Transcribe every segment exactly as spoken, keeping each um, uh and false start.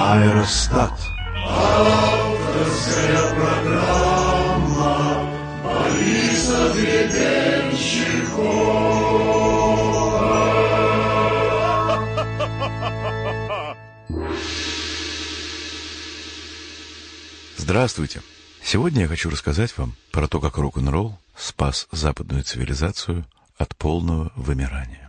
Аэростат. Авторская программа Бориса Гребенщикова. Здравствуйте! Сегодня я хочу рассказать вам про то, как рок-н-ролл спас западную цивилизацию от полного вымирания.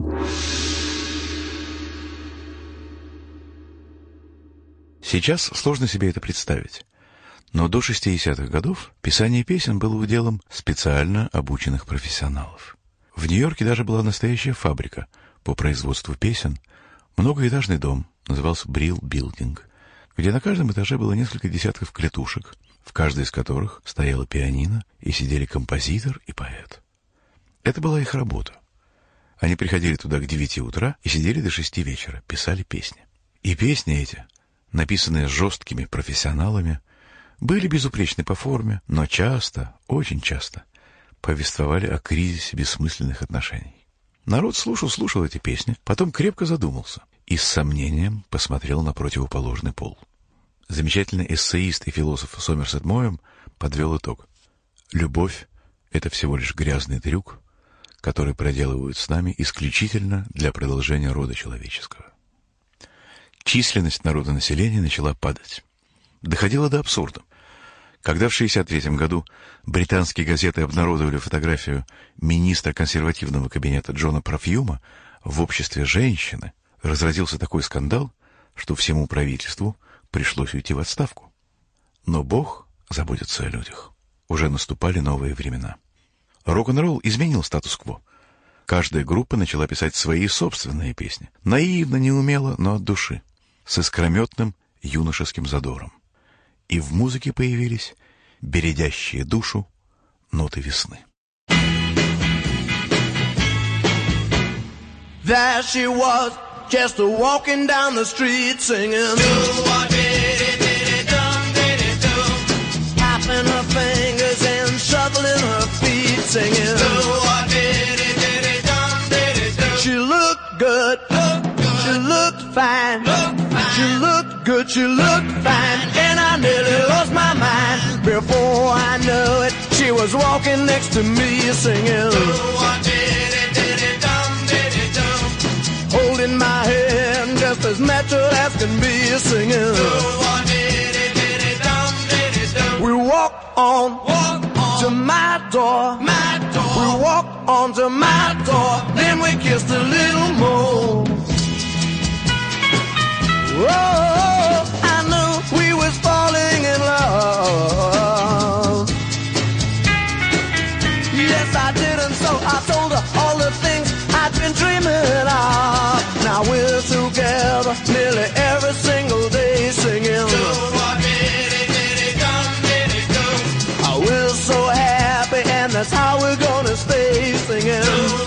Сейчас сложно себе это представить, но до шестидесятых годов писание песен было уделом специально обученных профессионалов. В Нью-Йорке даже была настоящая фабрика по производству песен, многоэтажный дом, назывался Brill Building, где на каждом этаже было несколько десятков клетушек, в каждой из которых стояла пианино и сидели композитор и поэт. Это была их работа. Они приходили туда к девяти утра и сидели до шести вечера, писали песни. И песни эти, написанные жесткими профессионалами, были безупречны по форме, но часто, очень часто, повествовали о кризисе бессмысленных отношений. Народ слушал-слушал эти песни, потом крепко задумался и с сомнением посмотрел на противоположный пол. Замечательный эссеист и философ Сомерсет Моэм подвел итог. Любовь — это всего лишь грязный трюк, который проделывают с нами исключительно для продолжения рода человеческого. Численность народонаселения начала падать. Доходило до абсурда. Когда в шестьдесят третьем году британские газеты обнародовали фотографию министра консервативного кабинета Джона Профьюма в обществе женщины, разразился такой скандал, что всему правительству пришлось уйти в отставку. Но Бог заботится о людях. Уже наступали новые времена. Рок-н-ролл изменил статус-кво. Каждая группа начала писать свои собственные песни. Наивно, неумело, но от души. С искрометным юношеским задором. И в музыке появились бередящие душу ноты весны. There she was, just a walking down the street singing. Tapping her fingers and shuffling her feet singing. She looked good, she looked fine. She looked good, she looked fine. And I nearly lost my mind. Before I knew it, she was walking next to me singing. Holding my hand just as natural as can be singing. We walked on, walk on to my door. my door. We walked on to my door. Then we kissed a little more. Oh, I knew we was falling in love. Yes, I did, and so I told her all the things I'd been dreaming of. Now we're together nearly every single day singing. Oh, we're so happy, and that's how we're gonna stay singing.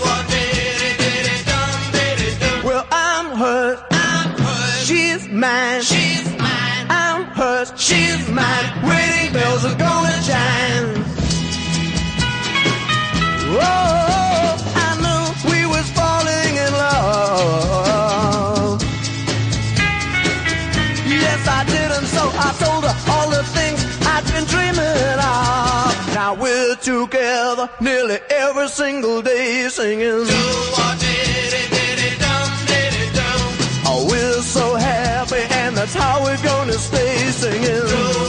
Well, I'm hurt. She's mine, she's mine. I'm hers, she's mine. Wedding bells are gonna chime. Oh, I knew we was falling in love. Yes, I did, and so I told her all the things I'd been dreaming of. Now we're together nearly every single day singing. Oh, we're so happy, and that's how we're gonna stay singing.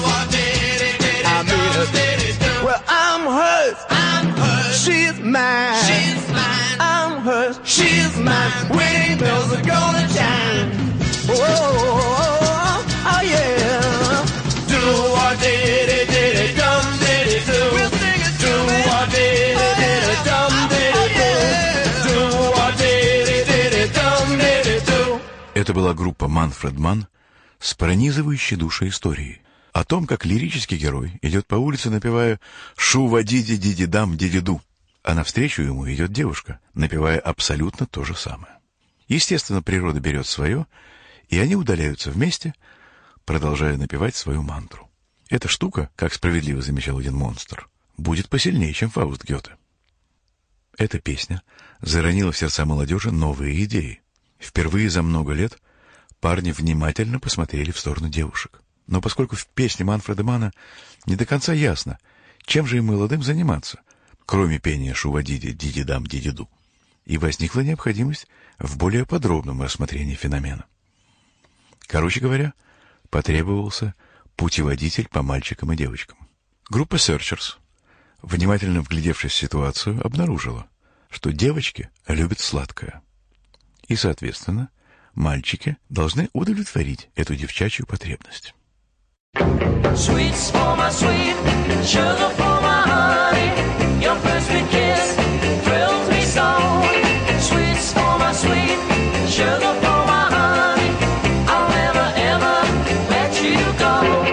I mean it. Well, I'm hers, I'm hers. She's mine, she's mine. I'm hers, she's mine. Wedding bells are gonna chime. Oh, oh, oh yeah. Do what did it, did it, dum did it do. We'll sing it do what did it, did it, dum did it do. Do what did it, did it, dum did it do. Это была группа Манфред Манн с пронизывающей душой историей о том, как лирический герой идет по улице, напевая «Шу-ва-ди-ди-ди-дам-ди-ди-ду», а навстречу ему идет девушка, напевая абсолютно то же самое. Естественно, природа берет свое, и они удаляются вместе, продолжая напевать свою мантру. Эта штука, как справедливо замечал один монстр, будет посильнее, чем Фауст Гёте. Эта песня заронила в сердца молодежи новые идеи. Впервые за много лет Парни внимательно посмотрели в сторону девушек. Но поскольку в песне Манфреда Манна не до конца ясно, чем же им молодым заниматься, кроме пения «Шува-диди, диди-дам, диди-ду», и возникла необходимость в более подробном рассмотрении феномена. Короче говоря, потребовался путеводитель по мальчикам и девочкам. Группа Searchers, внимательно вглядевшись в ситуацию, обнаружила, что девочки любят сладкое. И, соответственно, мальчики должны удовлетворить эту девчачью потребность. Sweets for my sweet, sugar for my honey. Your first sweet kiss thrills me so. Sweets for my sweet, sugar for my honey. I'll never ever let you go.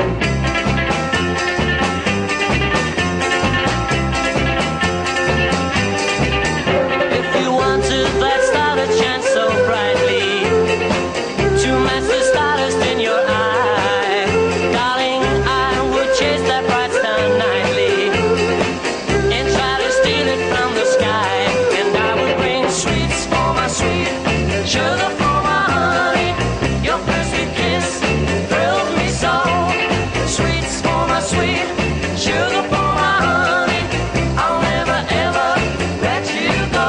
If you wanted that starry chance so brightly to match the stardust in your eye, darling, I would chase that bright star nightly and try to steal it from the sky. And I would bring sweets for my sweet, sugar for my honey. Your first sweet kiss thrills me so. Sweets for my sweet, sugar for my honey. I'll never ever let you go.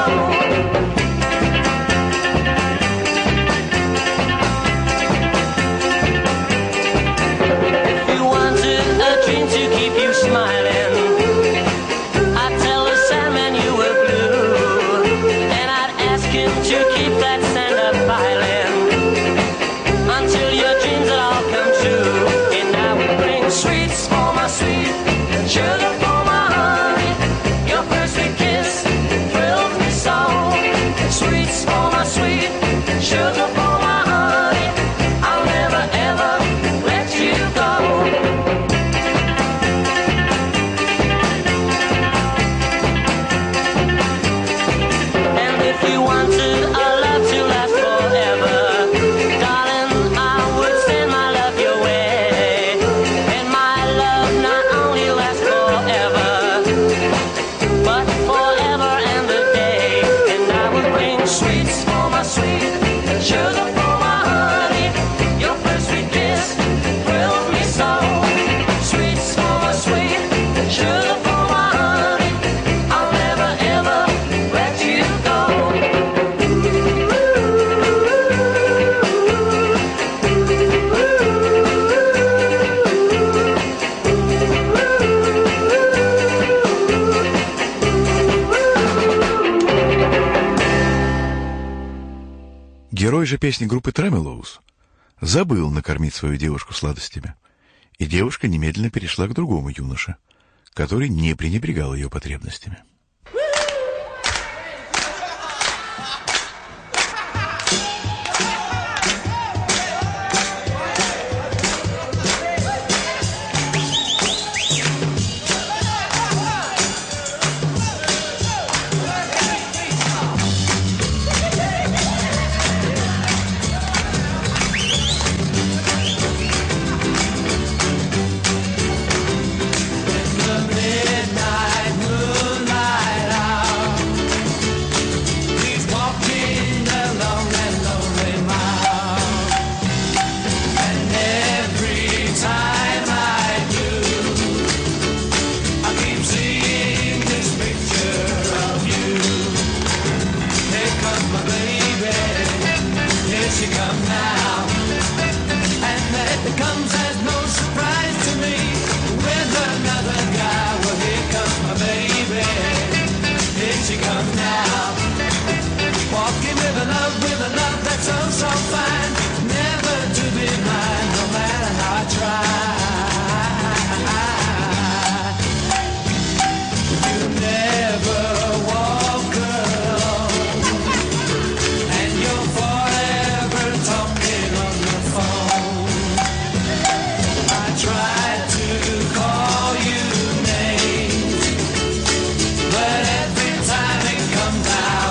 If you wanted a dream to keep you smiling, I'd tell the Sandman you were blue, and I'd ask him to keep that sand up piling until your dreams would all come true. And I would bring sweets for my sweet, sugar for my honey. Your first sweet kiss thrills me so. Sweets for my sweet, sugar for my honey. I'll never ever let you go. And if you wanted a love to last forever, darling, I would send my love your way. And my love not only lasts forever, but forever and a day. And I would bring sweets for my sweet, sugar for my honey. Your first sweet kiss thrills me so. Sweets for my sweet, sugar for my honey. I'll never ever let you go. Герой же песни группы Tremeloes забыл накормить свою девушку сладостями, и девушка немедленно перешла к другому юноше, который не пренебрегал ее потребностями. Midnight moonlight hour, he's walking along that lonely mile. And every time I do, I keep seeing this picture of you. Here comes my baby, here she comes now. And it comes as no surprise to me with another guy. Well, here comes my baby, here she comes now. Walking with a love, with a love that's so, so fine, never to be mine, no matter how I try. You never walk alone, and you're forever talking on the phone. I tried to call you names, but every time it comes out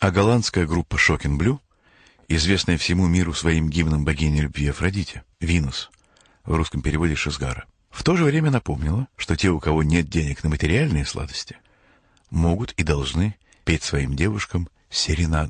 А голландская группа Shocking Blue, известная всему миру своим гимном богини любви Афродите, Винус, в русском переводе Шизгара, в то же время напомнила, что те, у кого нет денег на материальные сладости, могут и должны петь своим девушкам серенады.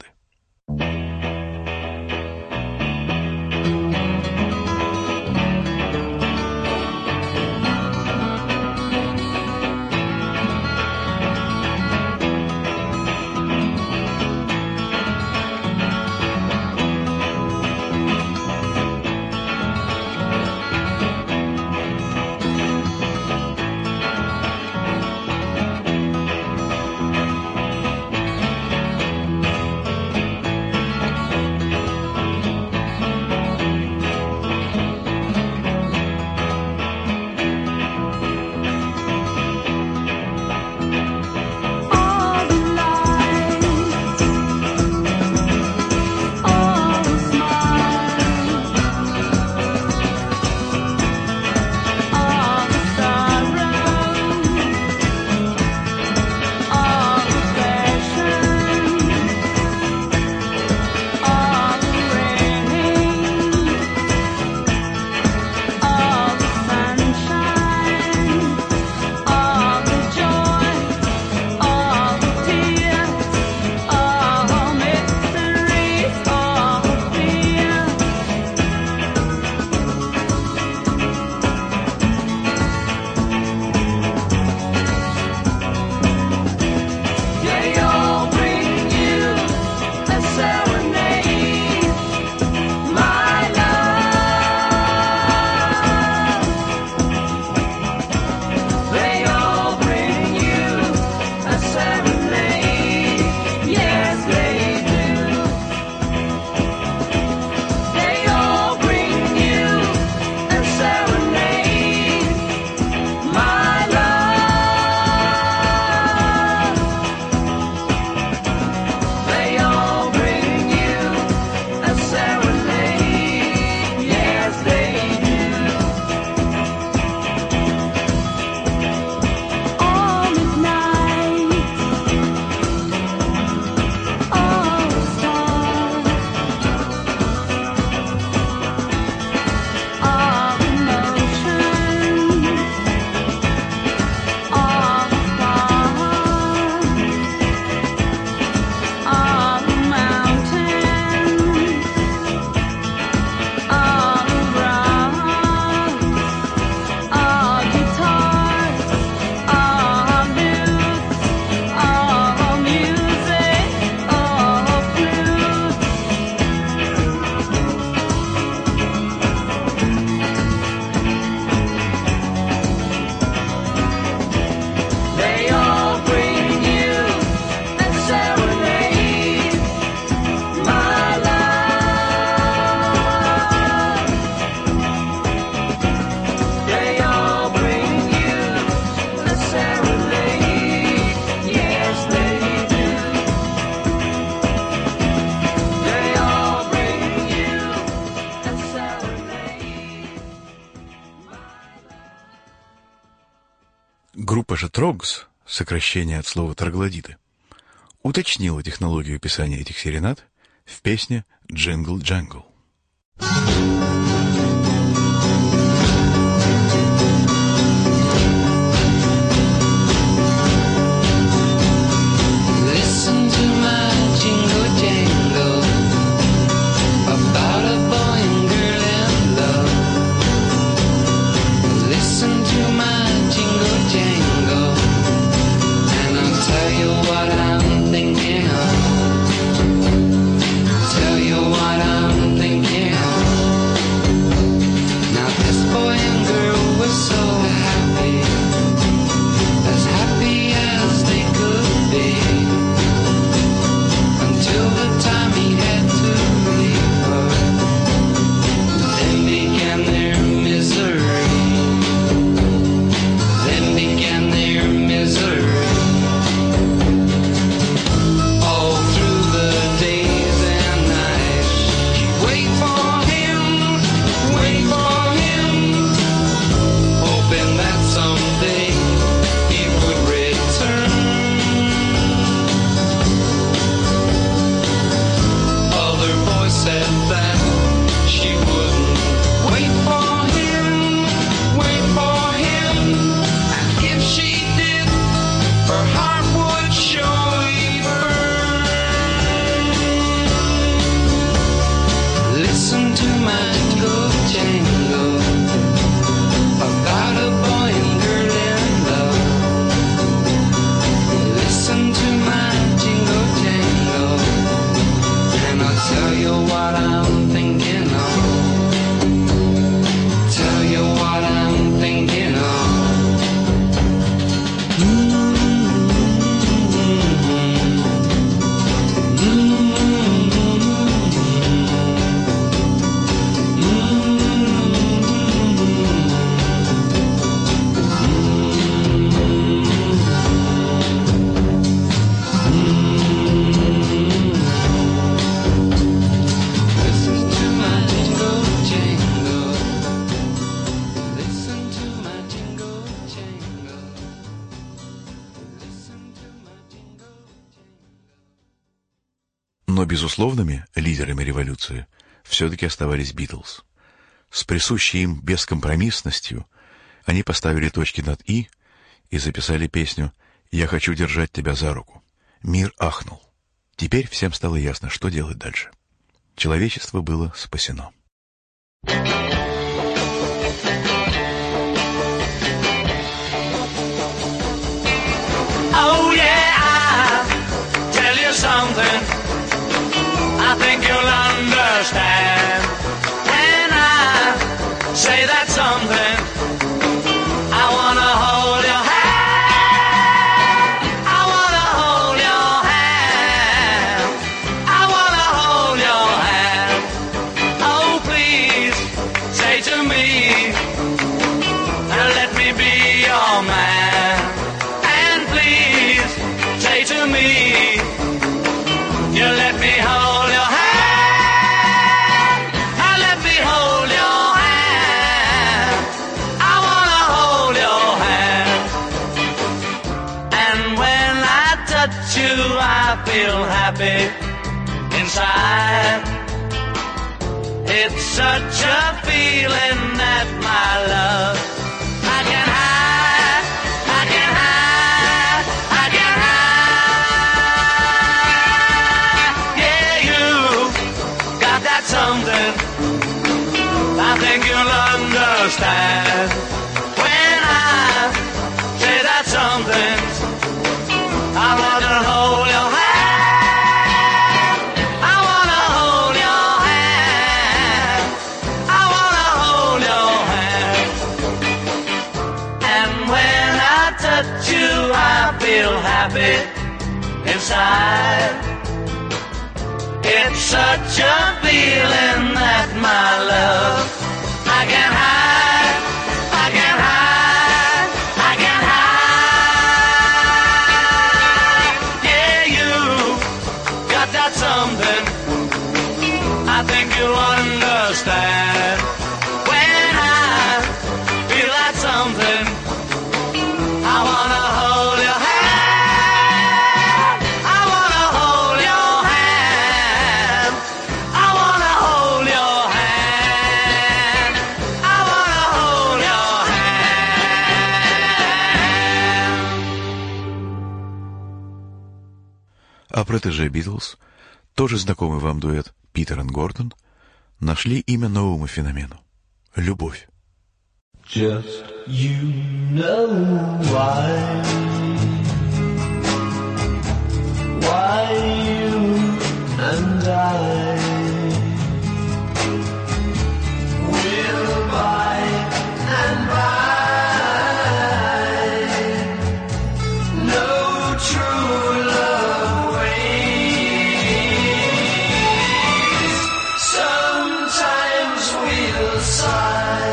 Группа же Трогс, сокращение от слова троглодиты, уточнила технологию писания этих серенад в песне «Джингл Джангл». Tell you what I'm thinking of. Но безусловными лидерами революции все-таки оставались Битлз. С присущей им бескомпромиссностью они поставили точки над «и» и записали песню «Я хочу держать тебя за руку». Мир ахнул. Теперь всем стало ясно, что делать дальше. Человечество было спасено. Oh yeah, I'll tell you something I think you'll understand when I say that something. I wanna hold your hand, I wanna hold your hand, I wanna hold your hand. Oh please, say to me, let me be your man. And please, say to me, you let me hold your hand, I let me hold your hand, I wanna hold your hand. And when I touch you, I feel happy inside. It's such a feeling that my love I can hide, I can hide, I can hide. Yeah, you got that something I think you'll understand when I say that something. I wanna hold your hand, I wanna hold your hand, I wanna hold your hand. And when I touch you, I feel happy inside. It's such a feeling that my love I can hide, I can hide, I can hide. Yeah, you got that something I think you'll understand when I feel that something. I wanna hold your hand, I wanna hold your hand, I wanna hold your hand, I wanna hold your hand. А протеже Битлз, тоже знакомый вам дуэт Питер и Гордон, нашли имя новому феномену — любовь. Just you know why, why you and I will by and by know true love ways. Sometimes we'll sigh,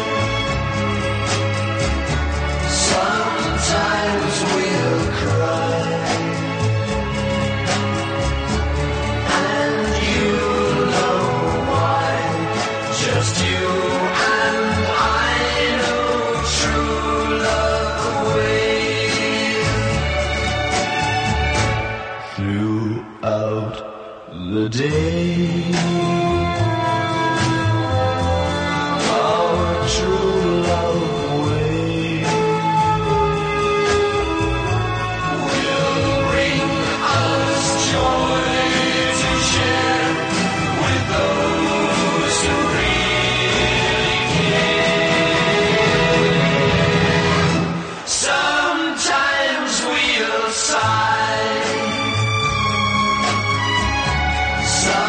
sometimes we'll cry, and you know why. Just you and I know true love ways. Throughout the day, our true love way will bring us joy to share with those who really care. Sometimes we'll sigh, sometimes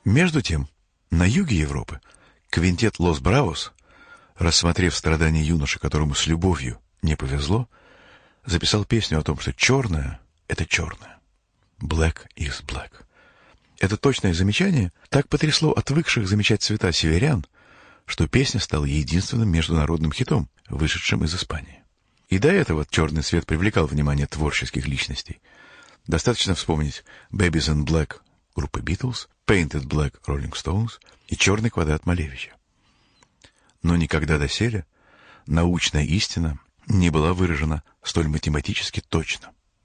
Между тем, на юге Европы квинтет «Лос Бравос», рассмотрев страдания юноши, которому с любовью не повезло, записал песню о том, что черное — это черное. Black is black. Это точное замечание так потрясло отвыкших замечать цвета северян, что песня стала единственным международным хитом, вышедшим из Испании. И до этого черный цвет привлекал внимание творческих личностей. Достаточно вспомнить «Babies in Black» группы Beatles, «Painted Black» Rolling Stones и «Черный квадрат» Малевича. Но никогда доселе научная истина не была выражена столь математически точно.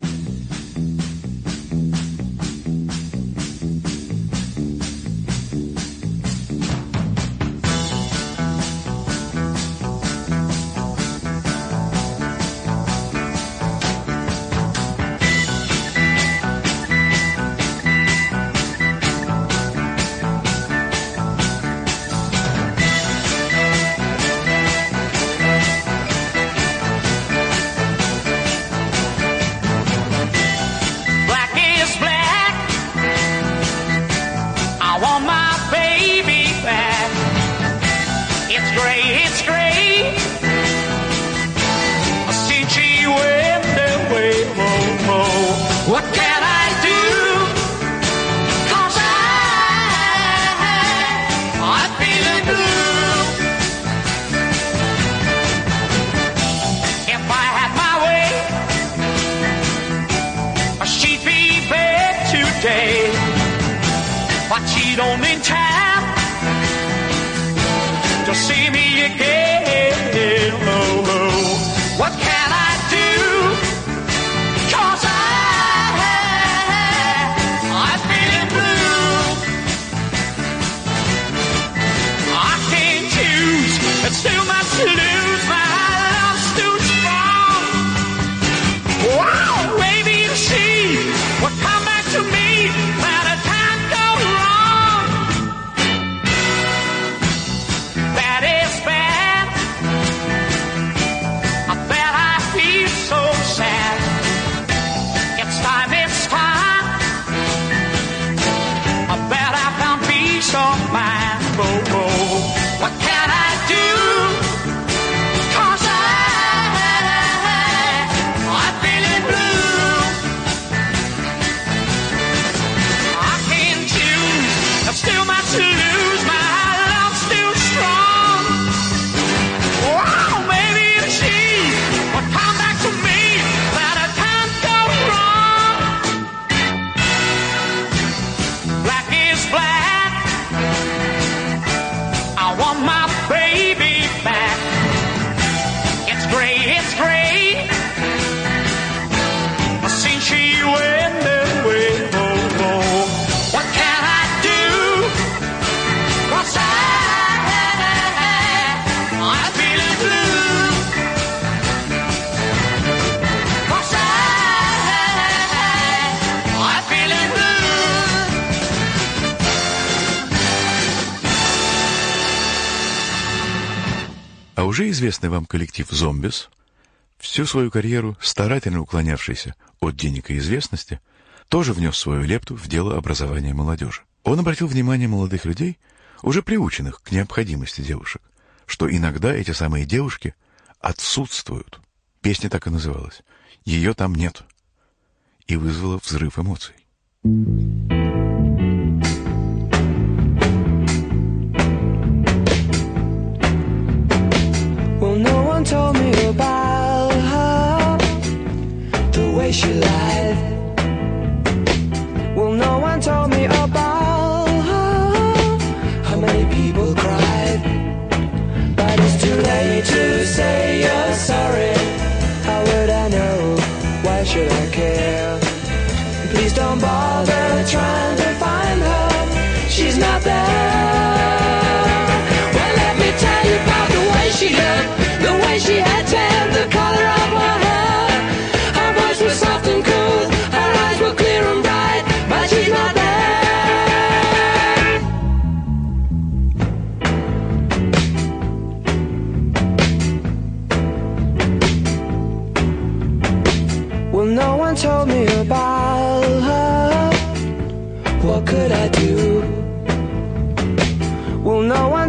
Don't in time to see me again. Oh, oh. What can I do? 'Cause I, I'm feeling blue. I can't choose, it's too much to lose. My love's too strong. Wow, maybe she will come back to me by the time goes wrong. А уже известный вам коллектив «Зомбис», всю свою карьеру старательно уклонявшийся от денег и известности, тоже внес свою лепту в дело образования молодежи. Он обратил внимание молодых людей, уже приученных к необходимости девушек, что иногда эти самые девушки отсутствуют. Песня так и называлась «Ее там нет», и вызвала взрыв эмоций. Well, no one told me about her, the way she lied. Well, no one told me about her, how many people cried. But it's too late to say you're sorry. How would I know? Why should I care? Please don't bother trying to find her. She's not there. Well, let me tell you about the way she looked, the way she had tan, the color of her hair. Her voice was soft and cool, her eyes were clear and bright, but she's not there. Well, no one told me about her. What could I do?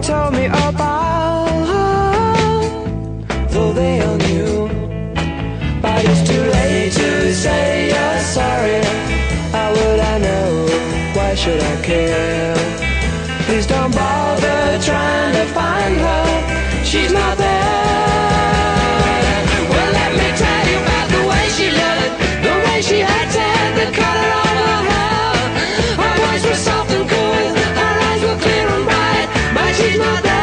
told me about her, though they all knew. But it's too late to say you're sorry. How would I know? Why should I care? Please don't bother trying to find her. She's not there. Well, let me tell you about the way she looked, the way she had tan, the color of her hair. Her voice was soft and cool, her eyes were clear and bright, but she's not there.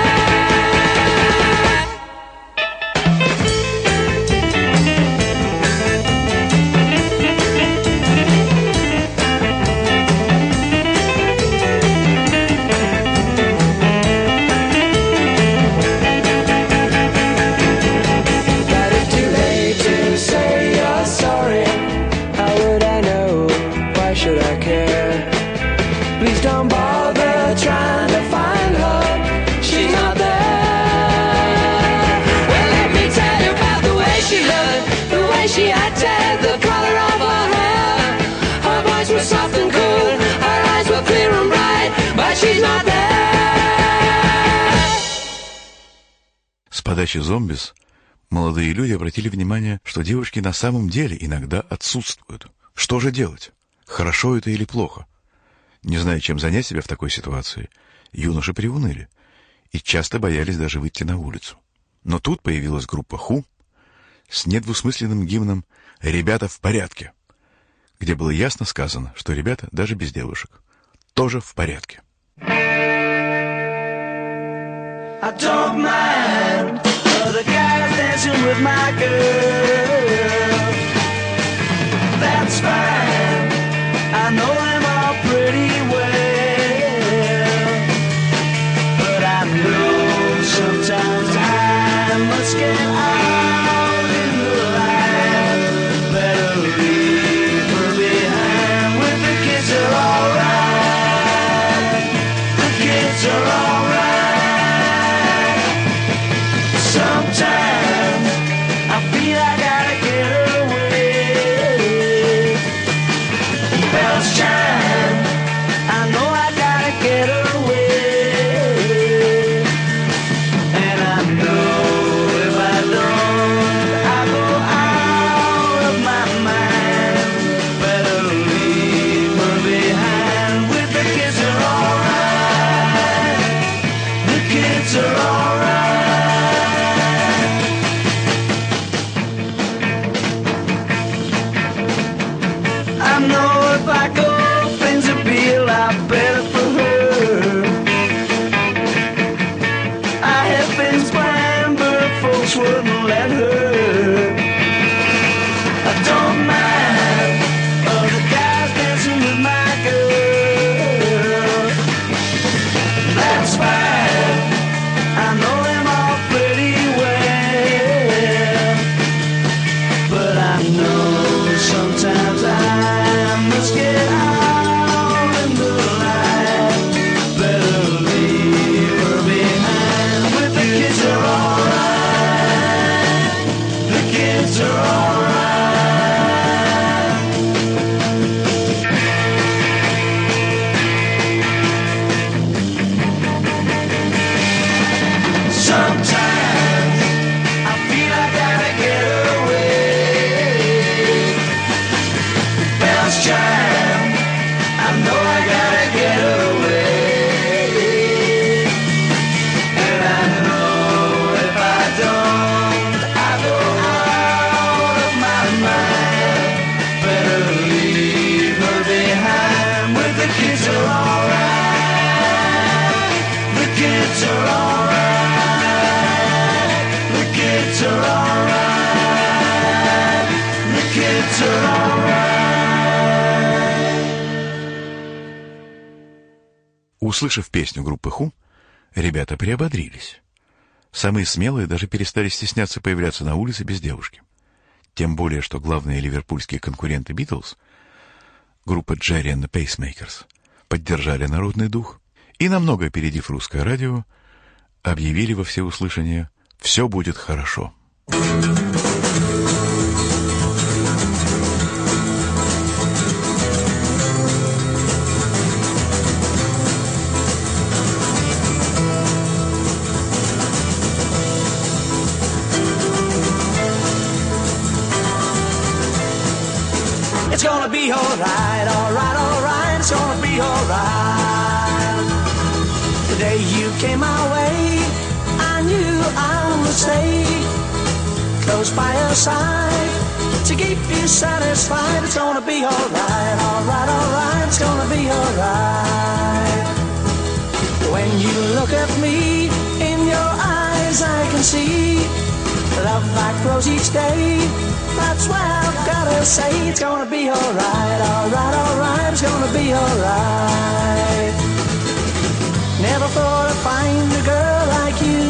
С подачи «Зомбис» молодые люди обратили внимание, что девушки на самом деле иногда отсутствуют. Что же делать? Хорошо это или плохо? Не зная, чем занять себя в такой ситуации, юноши приуныли и часто боялись даже выйти на улицу. Но тут появилась группа Who с недвусмысленным гимном «Ребята в порядке», где было ясно сказано, что ребята, даже без девушек, тоже в порядке. I don't mind other guys dancing with my girl. That's fine. I know them all pretty well. But I know sometimes I must get out in the line. Better leave her behind. With the kids are alright. The kids are alright. Sometimes I feel I gotta get away. Bells chime, I know I gotta get away. And I know if I don't, I go out of my mind. Better leave her behind. With the kids are alright. The kids are alright. I know if I go, things will be a lot better for her. I had things planned, but folks wouldn't let her. I don't mind other guys dancing with my girl. That's fine. I know them all pretty well. But I know sometimes I must get out in the light. Better leave her behind. With the kids are alright. The kids are alright. Sometimes I feel I gotta get away. Bells chime, I know I gotta get away. And I know if I don't, I go out of my mind. Better leave her behind. With the kids are alright. The kids are alright. The kids are alright. The kids are alright. Услышав песню группы Who, ребята приободрились. Самые смелые даже перестали стесняться появляться на улице без девушки. Тем более, что главные ливерпульские конкуренты Beatles, группа Jerry and the Pacemakers, поддержали народный дух и, намного опередив русское радио, объявили во всеуслышание «Все будет хорошо». came my way, I knew I would stay close by your side to keep you satisfied. It's gonna be alright, alright, alright, it's gonna be alright. When you look at me, in your eyes I can see love that grows each day. That's why I've gotta say it's gonna be alright, alright, alright, it's gonna be alright. Never thought I'd find a girl like you.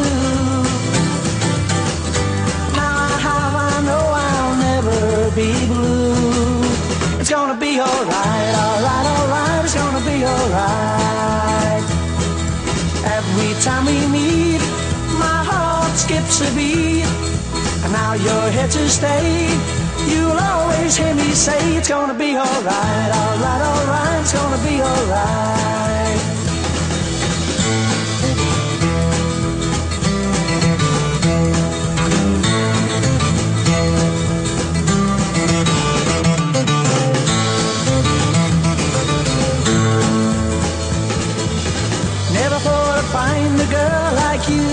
Now I have, I know I'll never be blue. It's gonna be alright, alright, alright, it's gonna be alright. Every time we meet, my heart skips a beat. And now you're here to stay. You'll always hear me say it's gonna be alright, alright, alright, it's gonna be alright. Never thought I'd find a girl like you.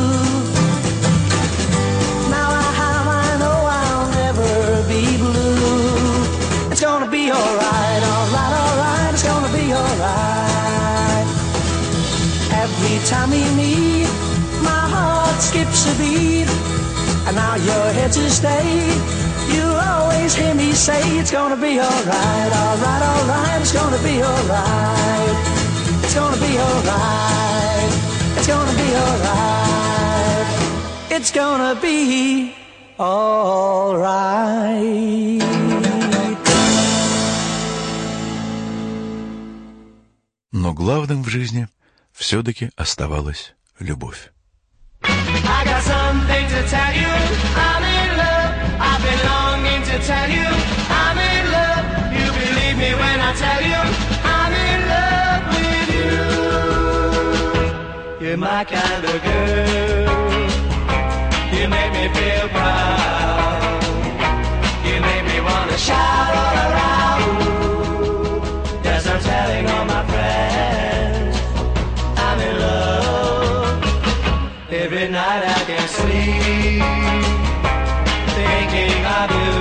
Now I have, I know I'll never be blue. It's gonna be alright, alright, alright, it's gonna be alright. Every time we meet, my heart skips a beat. And now you're here to stay. You'll always hear me say it's gonna be alright, alright, alright, it's gonna be alright. It's gonna be alright. It's gonna be alright. It's gonna be alright. Но главным в жизни все-таки оставалась любовь. I got something to tell you. I'm in love. I've been longing to tell you. I'm in love. You believe me when I tell you. I'm in love with you. You're my kind of girl. You make me feel proud. You make me wanna shout all around. Yes, I'm telling all my friends I'm in love. Every night I can sleep thinking of you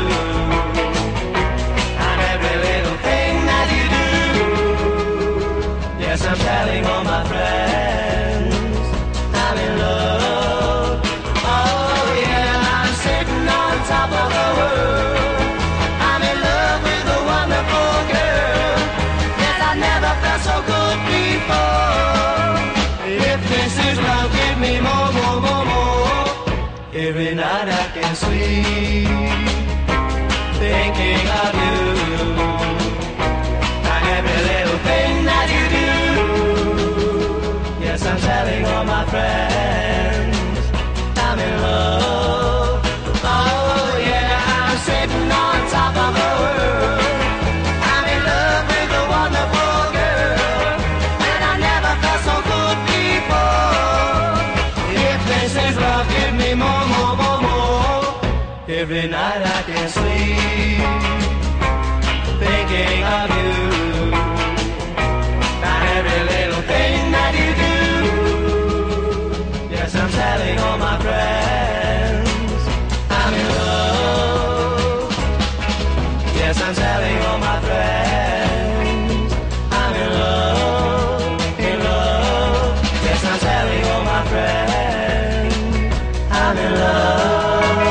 and every little thing that you do. Yes, I'm telling all my friends I'm in love. Oh yeah, I'm sitting on top of the world. I'm in love with a wonderful girl. Yes, I never felt so good before. If this is love, give me more, more, more, more. Every night I can sleep thinking of you and every little thing that you do. Yes, I'm telling all my friends I'm in love. Oh yeah, I'm sitting on top of the world. I'm in love with a wonderful girl, and I never felt so good before. If this is love, give me more, more, more, more. Every night I can sleep thinking of you and every little thing that you do. Yes, I'm telling all my friends I'm in love. Yes, I'm telling all my friends I'm in love, in love. Yes, I'm telling all my friends I'm in love.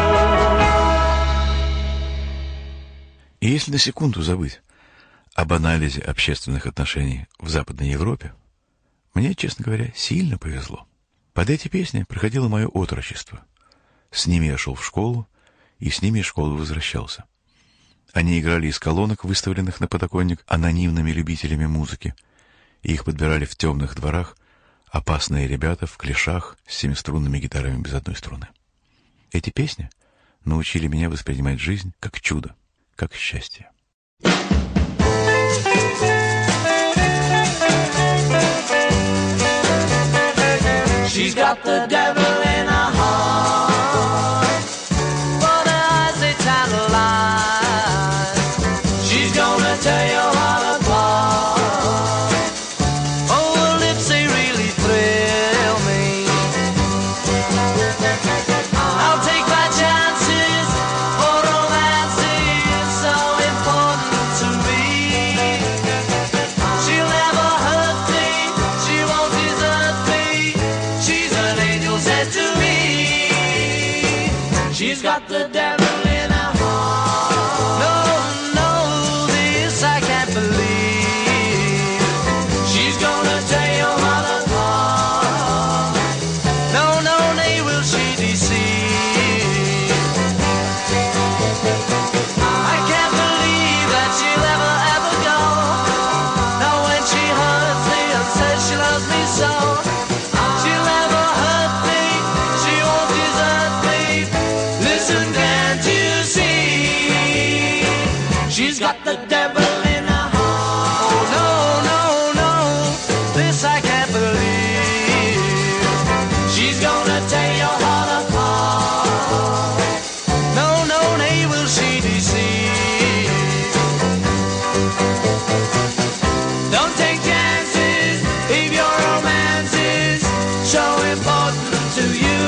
И если на секунду забыть об анализе общественных отношений в Западной Европе, мне, честно говоря, сильно повезло. Под эти песни проходило мое отрочество. С ними я шел в школу, и с ними из школы возвращался. Они играли из колонок, выставленных на подоконник анонимными любителями музыки, и их подбирали в темных дворах опасные ребята в клешах с семиструнными гитарами без одной струны. Эти песни научили меня воспринимать жизнь как чудо, как счастье. She's got the devil in her heart, but her eyes they tantalize. She's gonna tear your heart apart. Oh, her lips they really thrill the devil in her heart. No, no, this I can't believe. She's gonna tear your heart apart. No, no, nay, will she deceive. I can't believe that she'll ever, ever go. Now when she hurts me and says she loves me so, she'll never hurt me, she won't desert me. Listen, can't you see? She's got the devil in her heart. Oh no, no, no, this I can't believe. She's gonna tear your heart apart. No, no, nay, will she deceive. Don't take chances if your romance is so important to you.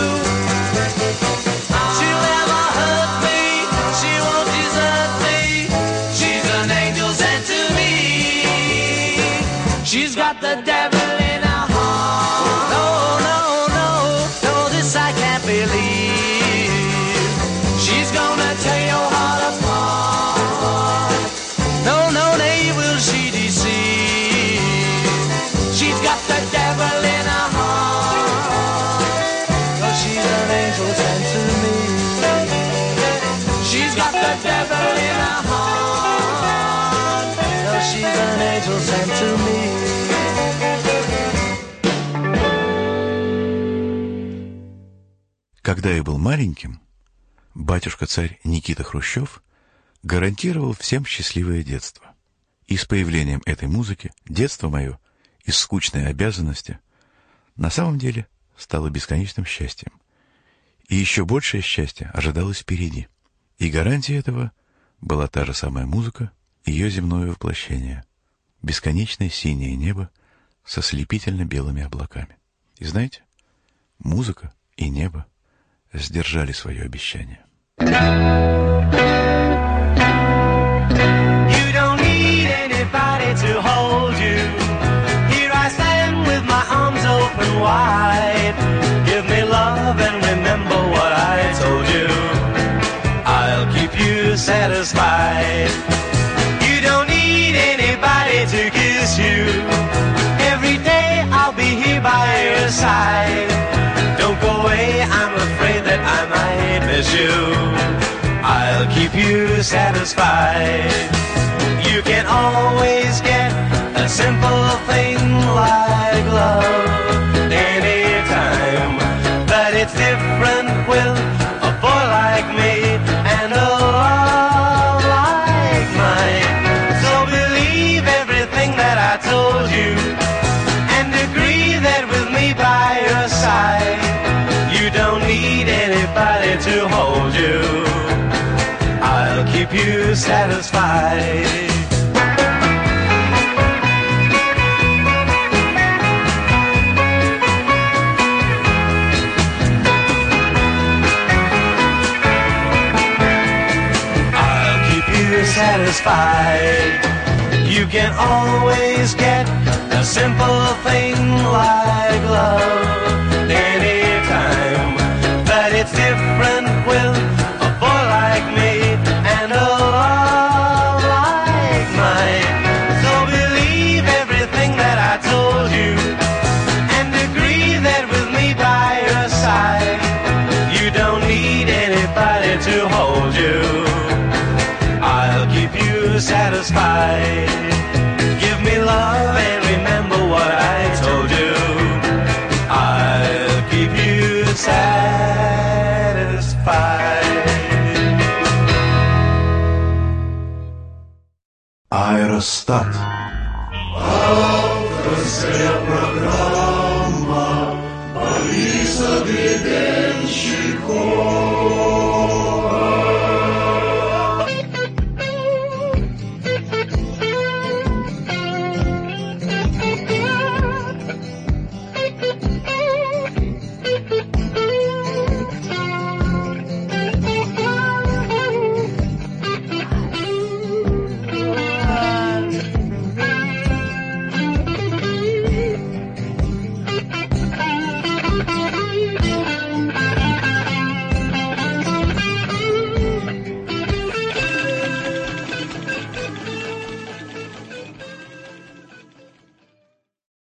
She'll never hurt me, she won't desert me. She's an angel sent to me. She's got the devil in her heart. No, no, no, no, this I can't believe. She's gonna tear your heart apart. No, no, nay, will she deceive. She's got the devil in her heart. 'Cause she's an angel sent to me. She's got the devil in her heart. 'Cause she's an angel sent to me. Когда я был маленьким, батюшка-царь Никита Хрущев гарантировал всем счастливое детство. И с появлением этой музыки детство мое из скучной обязанности на самом деле стало бесконечным счастьем. И еще большее счастье ожидалось впереди. И гарантией этого была та же самая музыка, ее земное воплощение. Бесконечное синее небо со слепительно белыми облаками. И знаете, музыка и небо сдержали свое обещание. You don't need anybody to hold you. Here I stand with my arms open wide. Give me love and remember what I told you. I'll keep you satisfied. You don't need anybody to kiss you. Every day I'll be here by your side. Don't go away, I'm afraid that I might miss you. I'll keep you satisfied. You can always get a simple thing like love anytime. But it's different with a boy like me and a love like mine. So believe everything that I told you and agree that with me by your side, you don't need anybody to hold you. I'll keep you satisfied. I'll keep you satisfied. You can always get a simple thing like love anytime. But it's different with a boy like me and a love like mine. So believe everything that I told you and agree that with me by your side, you don't need anybody to hold you. I'll keep you satisfied. Give me love and remember what I told you. I'll keep you satisfied. Аэростат. Авторская программа Бориса Гребенщикова.